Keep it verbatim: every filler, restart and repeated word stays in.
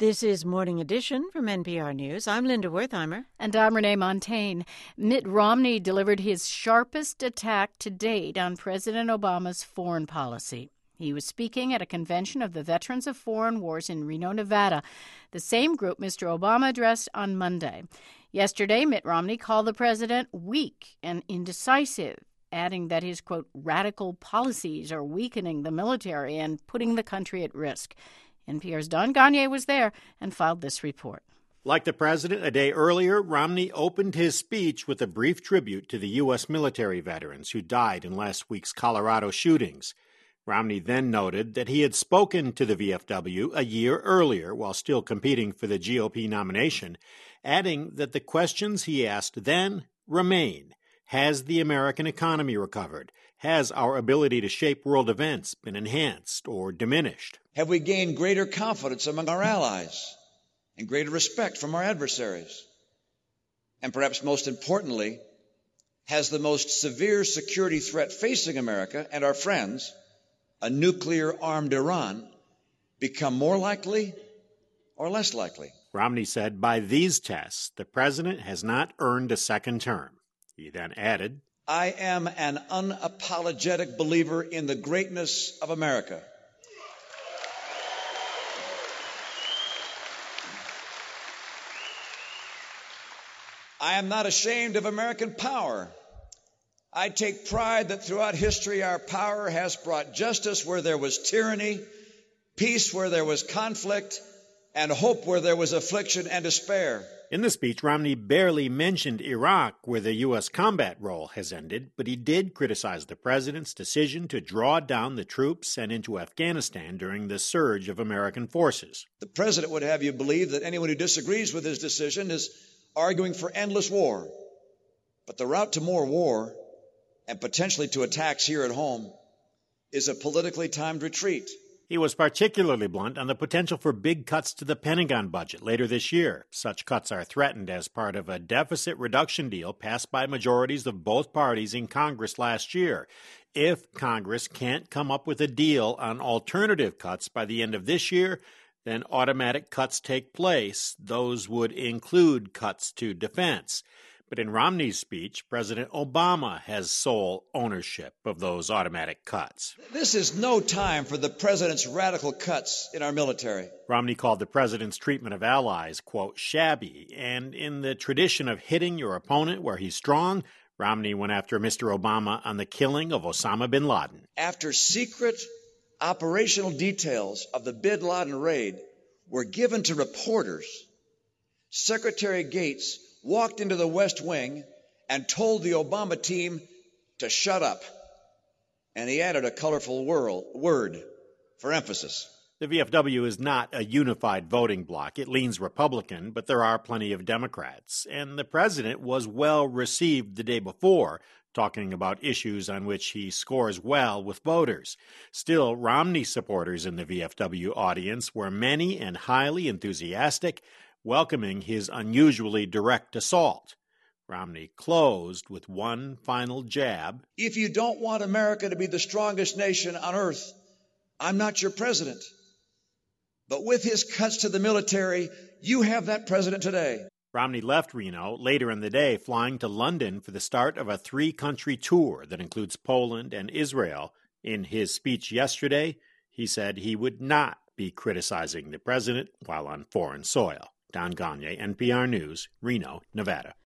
This is Morning Edition from N P R News. I'm Linda Wertheimer. And I'm Renee Montaigne. Mitt Romney delivered his sharpest attack to date on President Obama's foreign policy. He was speaking at a convention of the Veterans of Foreign Wars in Reno, Nevada, the same group Mister Obama addressed on Monday. Yesterday, Mitt Romney called the president weak and indecisive, adding that his, quote, radical policies are weakening the military and putting the country at risk. N P R's Don Gonyea was there and filed this report. Like the president a day earlier, Romney opened his speech with a brief tribute to the U S military veterans who died in last week's Colorado shootings. Romney then noted that he had spoken to the V F W a year earlier while still competing for the G O P nomination, adding that the questions he asked then remain. Has the American economy recovered? Has our ability to shape world events been enhanced or diminished? Have we gained greater confidence among our allies and greater respect from our adversaries? And perhaps most importantly, has the most severe security threat facing America and our friends, a nuclear-armed Iran, become more likely or less likely? Romney said by these tests, the president has not earned a second term. He then added, I am an unapologetic believer in the greatness of America. I am not ashamed of American power. I take pride that throughout history our power has brought justice where there was tyranny, peace where there was conflict, and hope where there was affliction and despair. In the speech, Romney barely mentioned Iraq, where the U S combat role has ended, but he did criticize the president's decision to draw down the troops sent into Afghanistan during the surge of American forces. The president would have you believe that anyone who disagrees with his decision is arguing for endless war. But the route to more war, and potentially to attacks here at home, is a politically timed retreat. He was particularly blunt on the potential for big cuts to the Pentagon budget later this year. Such cuts are threatened as part of a deficit reduction deal passed by majorities of both parties in Congress last year. If Congress can't come up with a deal on alternative cuts by the end of this year, then automatic cuts take place. Those would include cuts to defense. But in Romney's speech, President Obama has sole ownership of those automatic cuts. This is no time for the president's radical cuts in our military. Romney called the president's treatment of allies, quote, shabby. And in the tradition of hitting your opponent where he's strong, Romney went after Mister Obama on the killing of Osama bin Laden. After secret operational details of the bin Laden raid were given to reporters, Secretary Gates walked into the West Wing and told the Obama team to shut up. And he added a colorful whirl, word for emphasis. The V F W is not a unified voting bloc. It leans Republican, but there are plenty of Democrats. And the president was well received the day before, talking about issues on which he scores well with voters. Still, Romney supporters in the V F W audience were many and highly enthusiastic, welcoming his unusually direct assault. Romney closed with one final jab. If you don't want America to be the strongest nation on earth, I'm not your president. But with his cuts to the military, you have that president today. Romney left Reno later in the day, flying to London for the start of a three-country tour that includes Poland and Israel. In his speech yesterday, he said he would not be criticizing the president while on foreign soil. Don Gonyea, N P R News, Reno, Nevada.